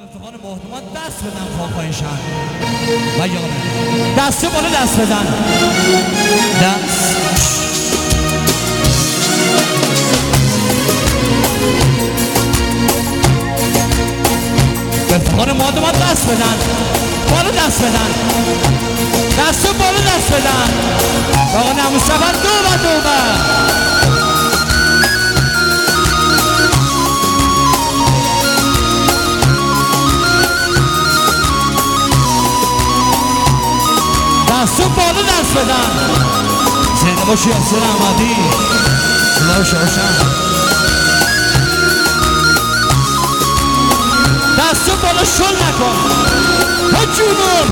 افتخار مهدمان دست بدن خواهشن و یاره دست بالا دست بدن دست افتخار مهدمان دست بدن بالا دست بدن دست بالا دست بدن آقا نموسفر دوبه دستو بالا دست بدن زنده باشی یاسر احمدی صدا شاشن دستو بالا شل نکن ها جونون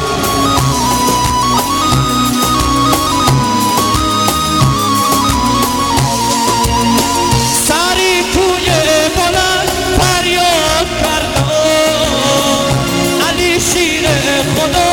سری توی بلند فریاد کردم علی شیر خدا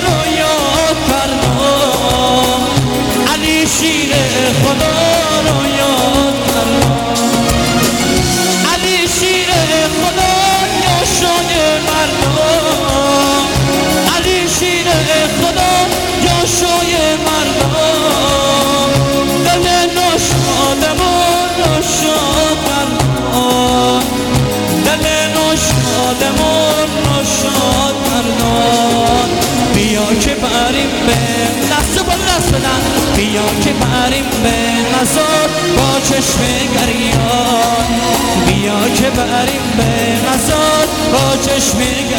شیر خدا رو یاد کردم علی شیر خدا یاشای مردم علی شیر خدا یاشای مردم دل نشادمون نشاد کردم دل نشادمون نشاد کردم بیا که بریم به دست بالا دست بدن بیا که بریم به مزار با چشم گریان بیا که بریم به مزار با چشم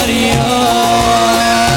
گریان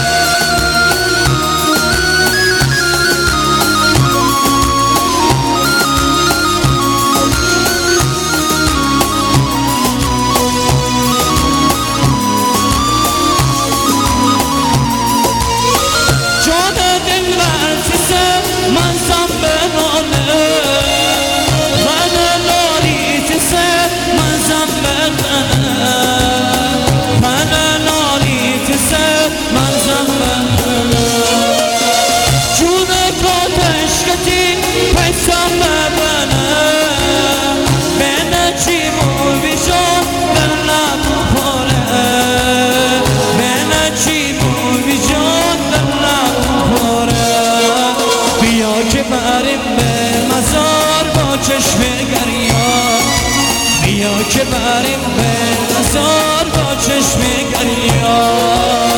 بیا که بریم به مزار با چشم گریان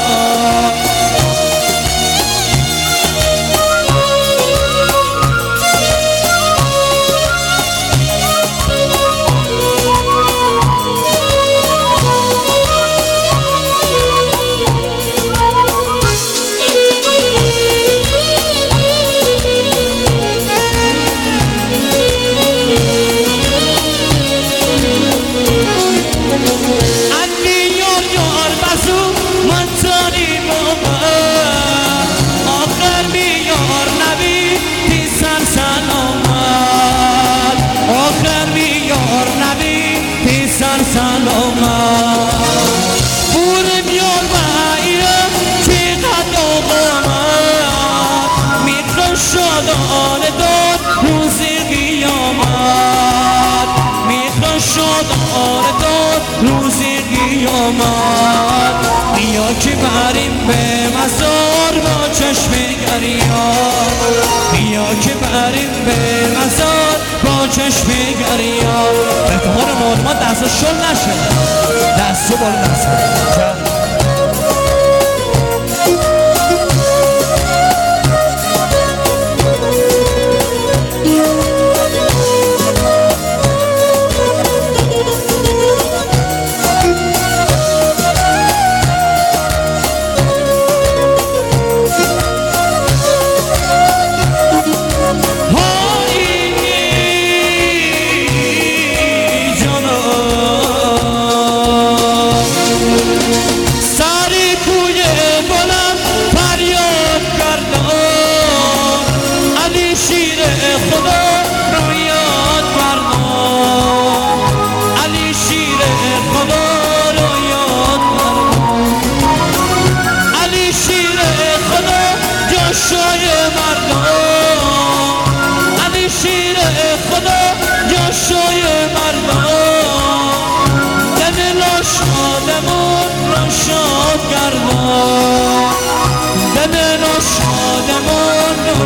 شادان داد روز قیامت میخوان شادان داد روز قیامت بیا که بریم به مزار با چشم گریان بیا که بریم به مزار با چشم گریان افتخار مهدمان دست شل نشه دست بالا دست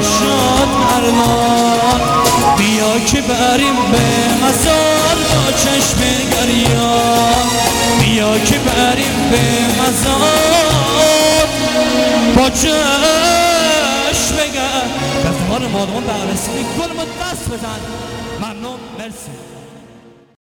شاد مردان بیا که بریم به مزار با چشم گریان بیا که بریم به مزار با چشم گریان به افتخار مادمان به عرصه گل ما دست بزن ممنون مرسی